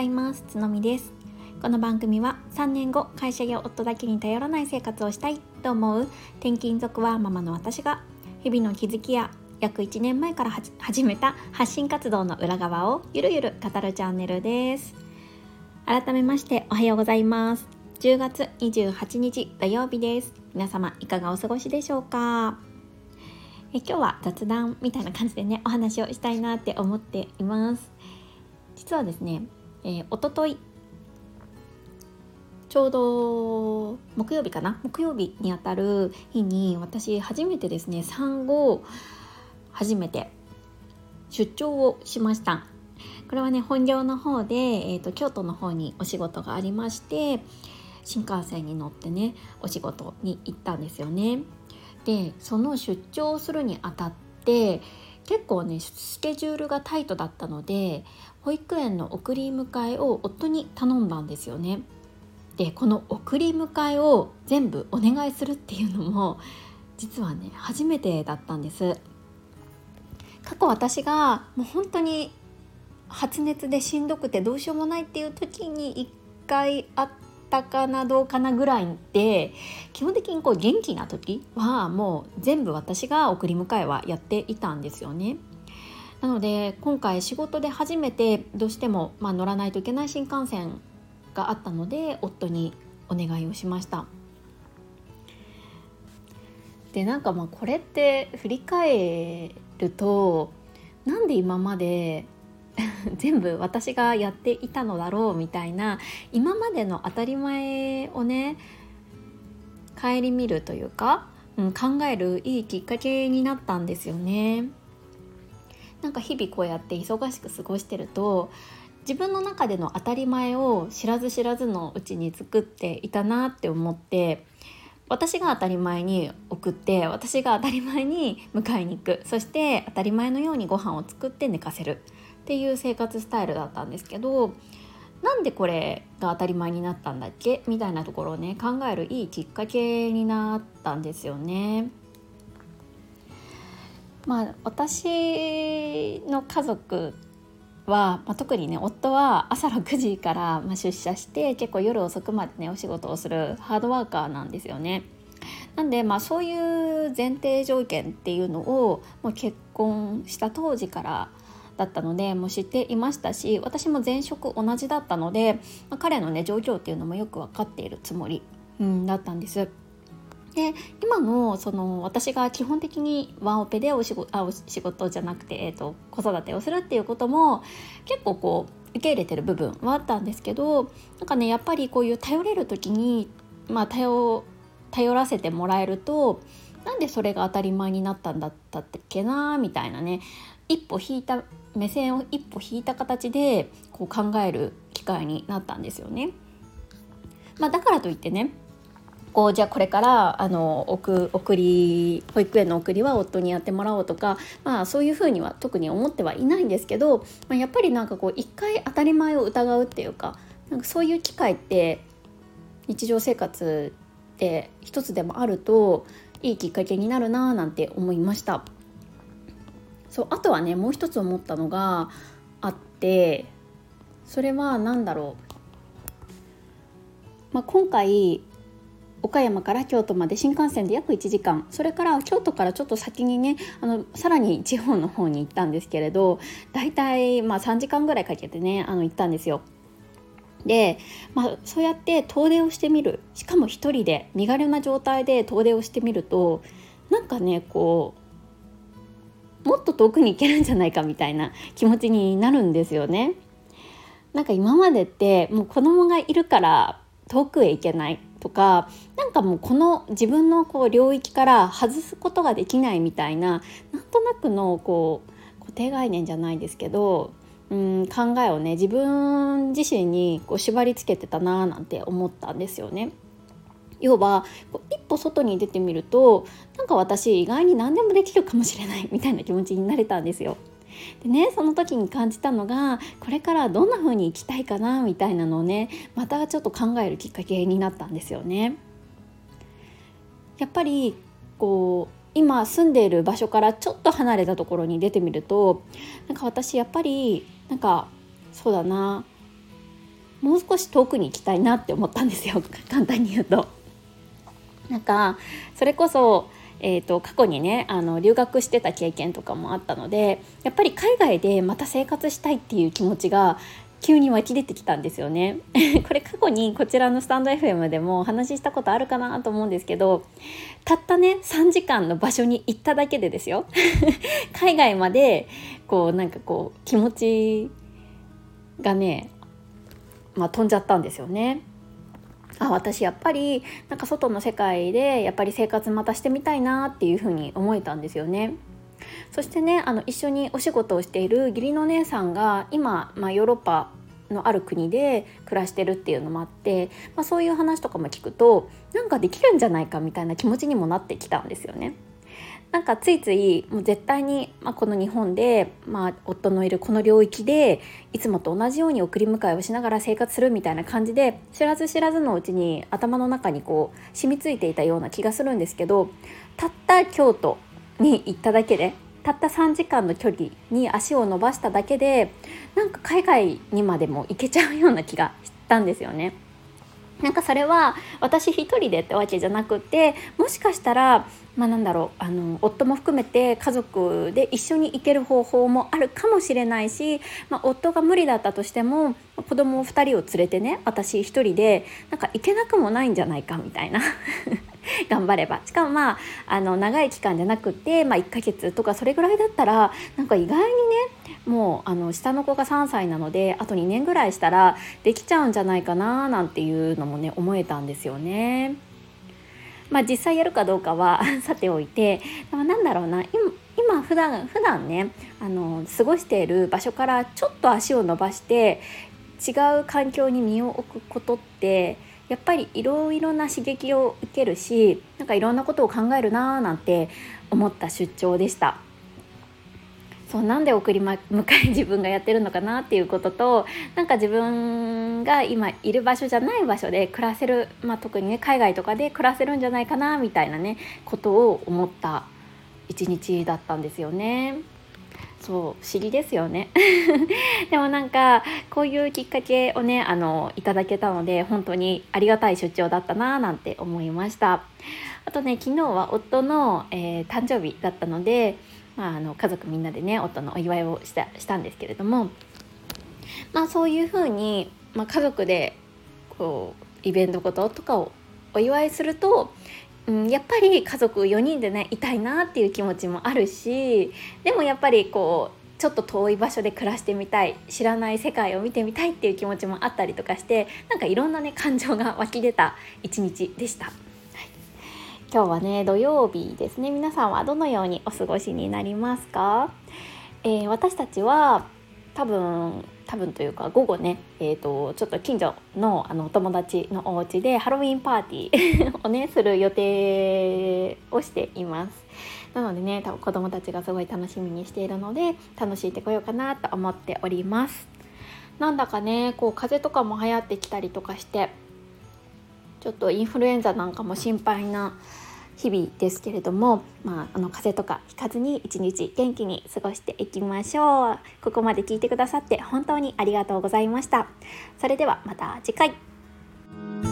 ざいます。つのみです。この番組は3年後会社や夫だけに頼らない生活をしたいと思う転勤族はママの私が日々の気づきや約1年前から始めた発信活動の裏側をゆるゆる語るチャンネルです。改めましておはようございます。10月28日土曜日です。皆様いかがお過ごしでしょうか。今日は雑談みたいな感じでねお話をしたいなって思っています。実はですね、一昨日ちょうど木曜日にあたる日に私初めてですね産後初めて出張をしました。これはね本業の方で、京都の方にお仕事がありまして新幹線に乗ってねお仕事に行ったんですよね。でその出張するにあたって結構ねスケジュールがタイトだったので保育園の送り迎えを夫に頼んだんですよね。でこの送り迎えを全部お願いするっていうのも実はね初めてだったんです。過去私がもう本当に発熱でしんどくてどうしようもないっていう時に1回あったかなどうかなぐらいで、基本的に元気な時はもう全部私が送り迎えはやっていたんですよね。なので今回仕事で初めてどうしても、乗らないといけない新幹線があったので夫にお願いをしました。でこれって振り返るとなんで今まで全部私がやっていたのだろうみたいな今までの当たり前をね顧みるというか、考えるいいきっかけになったんですよね。日々こうやって忙しく過ごしてると自分の中での当たり前を知らず知らずのうちに作っていたなって思って、私が当たり前に送って私が当たり前に迎えに行く、そして当たり前のようにご飯を作って寝かせるっていう生活スタイルだったんですけど、なんでこれが当たり前になったんだっけみたいなところをね考えるいいきっかけになったんですよね。私の家族は、特にね夫は朝6時から、出社して結構夜遅くまでねお仕事をするハードワーカーなんですよね。なんでそういう前提条件っていうのをもう結婚した当時からだったのでもう知っていましたし、私も前職同じだったので、彼のね状況っていうのもよく分かっているつもり、だったんです。で今の私が基本的にワンオペでお仕事じゃなくて、子育てをするっていうことも結構受け入れてる部分はあったんですけど、やっぱりこういう頼れる時に、頼らせてもらえるとなんでそれが当たり前になったんだったっけなみたいなね、目線を一歩引いた形で考える機会になったんですよね。だからといってねじゃあこれから保育園の送りは夫にやってもらおうとか、そういうふうには特に思ってはいないんですけど、やっぱり一回当たり前を疑うっていうか、そういう機会って日常生活で一つでもあるといいきっかけになるななんて思いました。あとはねもう一つ思ったのがあって、それは今回岡山から京都まで新幹線で約1時間、それから京都からちょっと先にねさらに地方の方に行ったんですけれど、だいたい3時間ぐらいかけてね行ったんですよ。で、そうやって遠出をしてみる、しかも一人で身軽な状態で遠出をしてみるともっと遠くに行けるんじゃないかみたいな気持ちになるんですよね。今までってもう子供がいるから遠くへ行けないとか、もうこの自分の領域から外すことができないみたいな、なんとなくの固定概念じゃないですけど、考えをね自分自身に縛り付けてたななんて思ったんですよね。要は一歩外に出てみると私意外に何でもできるかもしれないみたいな気持ちになれたんですよ。でね、その時に感じたのがこれからどんな風に生きたいかなみたいなのをねまたちょっと考えるきっかけになったんですよね。やっぱり今住んでいる場所からちょっと離れたところに出てみると私やっぱりそうだなもう少し遠くに行きたいなって思ったんですよ簡単に言うと。なんかそれこそ、過去にね留学してた経験とかもあったので、やっぱり海外でまた生活したいっていう気持ちが急に湧き出てきたんですよねこれ過去にこちらのスタンド FM でもお話ししたことあるかなと思うんですけど、たったね3時間の場所に行っただけでですよ海外までなんか気持ちがね、飛んじゃったんですよね。私やっぱりなんか外の世界でやっぱり生活またしてみたいなっていうふうに思えたんですよね。そしてね一緒にお仕事をしている義理の姉さんが今、ヨーロッパのある国で暮らしてるっていうのもあって、そういう話とかも聞くとなんかできるんじゃないかみたいな気持ちにもなってきたんですよね。なんかついついもう絶対に、この日本で、夫のいるこの領域でいつもと同じように送り迎えをしながら生活するみたいな感じで、知らず知らずのうちに頭の中に染みついていたような気がするんですけど、たった京都に行っただけで、たった3時間の距離に足を伸ばしただけで、なんか海外にまでも行けちゃうような気がしたんですよね。なんかそれは私一人でってわけじゃなくて、もしかしたら夫も含めて家族で一緒に行ける方法もあるかもしれないし、夫が無理だったとしても子供2人を連れてね、私一人でなんか行けなくもないんじゃないかみたいな頑張れば、しかも長い期間じゃなくて、1ヶ月とかそれぐらいだったらなんか意外にね、もう下の子が3歳なのであと2年ぐらいしたらできちゃうんじゃないかななんていうのもね思えたんですよね。実際やるかどうかはさておいて、今普段ね過ごしている場所からちょっと足を伸ばして違う環境に身を置くことってやっぱりいろいろな刺激を受けるし、なんかいろんなことを考えるなーなんて思った出張でした。なんで送り迎え自分がやってるのかなっていうことと、なんか自分が今いる場所じゃない場所で暮らせる、特にね海外とかで暮らせるんじゃないかなみたいなねことを思った一日だったんですよね。不思議ですよねでもなんかこういうきっかけをねいただけたので本当にありがたい出張だったななんて思いました。あとね、昨日は夫の、誕生日だったので、家族みんなでね夫のお祝いをしたんですけれども、そういう風に、家族でイベントこととかをお祝いすると、やっぱり家族4人でねいたいなっていう気持ちもあるし、でもやっぱりちょっと遠い場所で暮らしてみたい、知らない世界を見てみたいっていう気持ちもあったりとかして、なんかいろんなね感情が湧き出た一日でした。今日はね土曜日ですね。皆さんはどのようにお過ごしになりますか？私たちは多分というか午後ね、ちょっと近所のお友達のお家でハロウィンパーティーをねする予定をしています。なのでね、多分子供たちがすごい楽しみにしているので楽しんでこようかなと思っております。なんだかね風邪とかも流行ってきたりとかして、ちょっとインフルエンザなんかも心配な日々ですけれども、風邪とかひかずに一日元気に過ごしていきましょう。ここまで聞いてくださって本当にありがとうございました。それではまた次回。